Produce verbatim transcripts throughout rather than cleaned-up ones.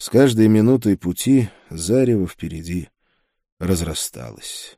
С каждой минутой пути зарево впереди разрасталось.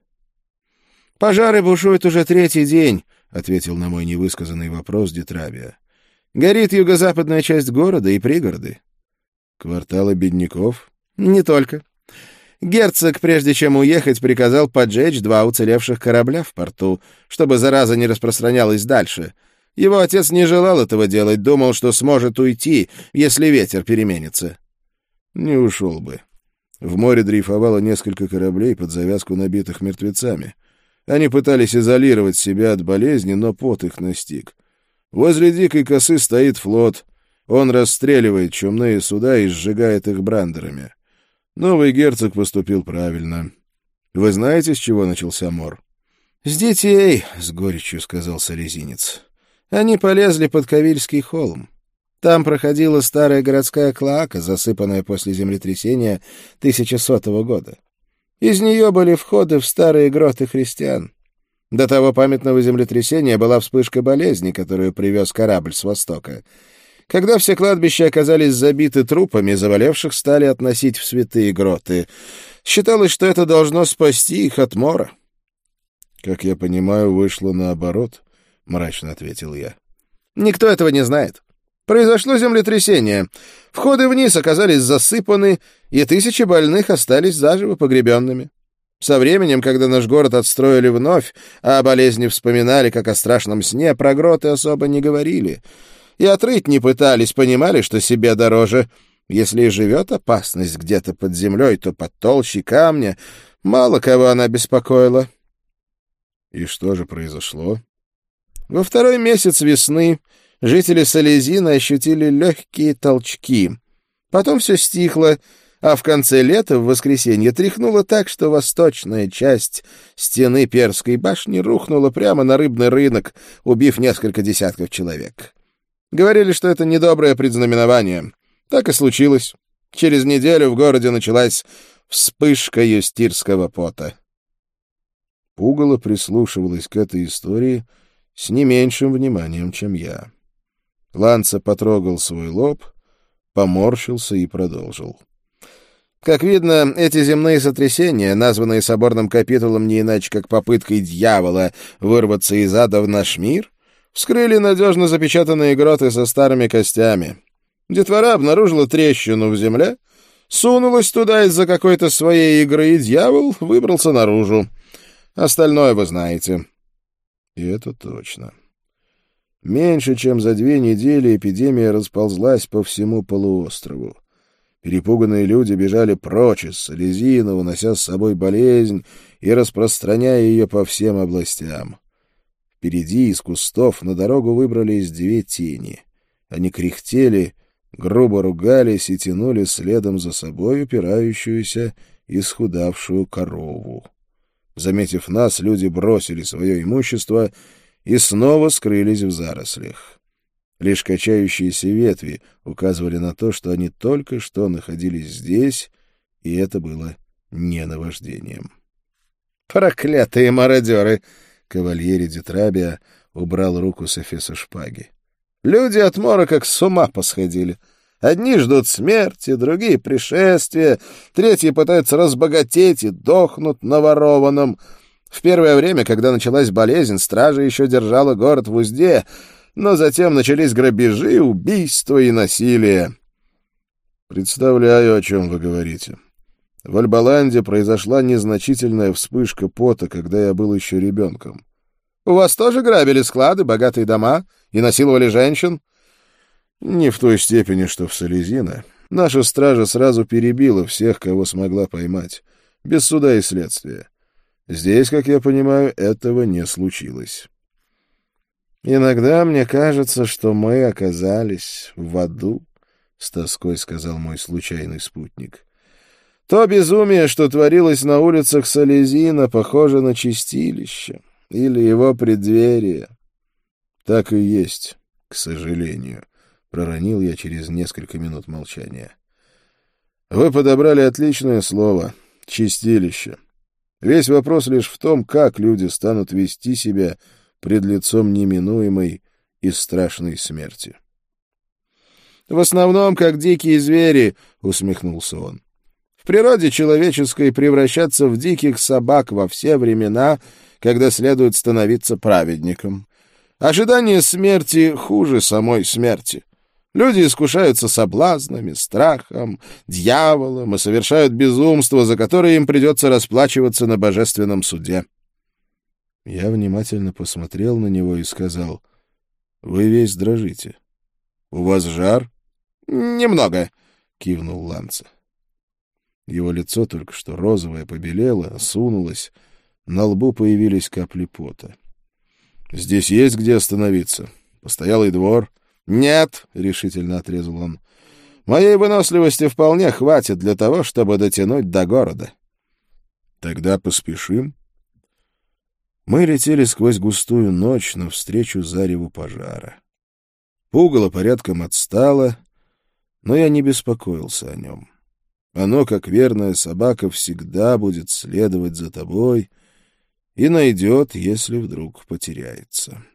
«Пожары бушуют уже третий день», — ответил на мой невысказанный вопрос Детрабия. «Горит юго-западная часть города и пригороды». «Кварталы бедняков?» «Не только. Герцог, прежде чем уехать, приказал поджечь два уцелевших корабля в порту, чтобы зараза не распространялась дальше. Его отец не желал этого делать, думал, что сможет уйти, если ветер переменится». «Не ушел бы. В море дрейфовало несколько кораблей под завязку, набитых мертвецами. Они пытались изолировать себя от болезни, но пот их настиг. Возле Дикой косы стоит флот. Он расстреливает чумные суда и сжигает их брандерами. Новый герцог поступил правильно. Вы знаете, с чего начался мор?» «С детей», — с горечью сказал салезинец. «Они полезли под Кавильский холм. Там проходила старая городская клоака, засыпанная после землетрясения тысяча сотого года. Из нее были входы в старые гроты христиан. До того памятного землетрясения была вспышка болезни, которую привез корабль с востока. Когда все кладбища оказались забиты трупами, заболевших стали относить в святые гроты. Считалось, что это должно спасти их от мора». «Как я понимаю, вышло наоборот», — мрачно ответил я. «Никто этого не знает. Произошло землетрясение. Входы вниз оказались засыпаны, и тысячи больных остались заживо погребенными. Со временем, когда наш город отстроили вновь, а о болезни вспоминали, как о страшном сне, про гроты особо не говорили. И отрыть не пытались, понимали, что себе дороже. Если и живет опасность где-то под землей, то под толщей камня. Мало кого она беспокоила». «И что же произошло?» «Во второй месяц весны жители Салезина ощутили легкие толчки. Потом все стихло, а в конце лета, в воскресенье, тряхнуло так, что восточная часть стены Перской башни рухнула прямо на рыбный рынок, убив несколько десятков человек. Говорили, что это недоброе предзнаменование. Так и случилось. Через неделю в городе началась вспышка юстирского пота». Пугало прислушивалась к этой истории с не меньшим вниманием, чем я. Ланца потрогал свой лоб, поморщился и продолжил. «Как видно, эти земные сотрясения, названные соборным капитулом не иначе как попыткой дьявола вырваться из ада в наш мир, вскрыли надежно запечатанные гроты со старыми костями. Детвора обнаружила трещину в земле, сунулась туда из-за какой-то своей игры, и дьявол выбрался наружу. Остальное вы знаете». И это точно. Меньше чем за две недели эпидемия расползлась по всему полуострову. Перепуганные люди бежали прочь из Салезина, унося с собой болезнь и распространяя ее по всем областям. Впереди из кустов на дорогу выбрались две тени. Они кряхтели, грубо ругались и тянули следом за собой упирающуюся, исхудавшую корову. Заметив нас, люди бросили свое имущество и снова скрылись в зарослях. Лишь качающиеся ветви указывали на то, что они только что находились здесь, и это было не наваждением. «Проклятые мародеры!» — кавальери Детрабия убрал руку с эфеса шпаги. «Люди от мора как с ума посходили. Одни ждут смерти, другие — пришествия, третьи пытаются разбогатеть и дохнут на ворованном. В первое время, когда началась болезнь, стража еще держала город в узде, но затем начались грабежи, убийства и насилие». «Представляю, о чем вы говорите. В Альбаланде произошла незначительная вспышка пота, когда я был еще ребенком». «У вас тоже грабили склады, богатые дома и насиловали женщин?» «Не в той степени, что в Салезино. Наша стража сразу перебила всех, кого смогла поймать, без суда и следствия. Здесь, как я понимаю, этого не случилось». «Иногда мне кажется, что мы оказались в аду», — с тоской сказал мой случайный спутник. «То безумие, что творилось на улицах Салезина, похоже на чистилище или его преддверие». «Так и есть, к сожалению», — проронил я через несколько минут молчания. «Вы подобрали отличное слово — чистилище. Весь вопрос лишь в том, как люди станут вести себя пред лицом неминуемой и страшной смерти». В основном, как дикие звери, — усмехнулся он. В природе человеческой превращаться в диких собак во все времена, когда следует становиться праведником. Ожидание смерти хуже самой смерти. Люди искушаются соблазнами, страхом, дьяволом и совершают безумство, за которое им придется расплачиваться на божественном суде. Я внимательно посмотрел на него и сказал: «Вы весь дрожите. У вас жар?» «Немного», — кивнул Ланца. Его лицо только что розовое побелело, осунулось, на лбу появились капли пота. «Здесь есть где остановиться? Постоялый двор?» «Нет», — решительно отрезал он. «Моей выносливости вполне хватит для того, чтобы дотянуть до города». «Тогда поспешим». Мы летели сквозь густую ночь навстречу зареву пожара. Пугало порядком отстало, но я не беспокоился о нем. Оно, как верная собака, всегда будет следовать за тобой и найдет, если вдруг потеряется.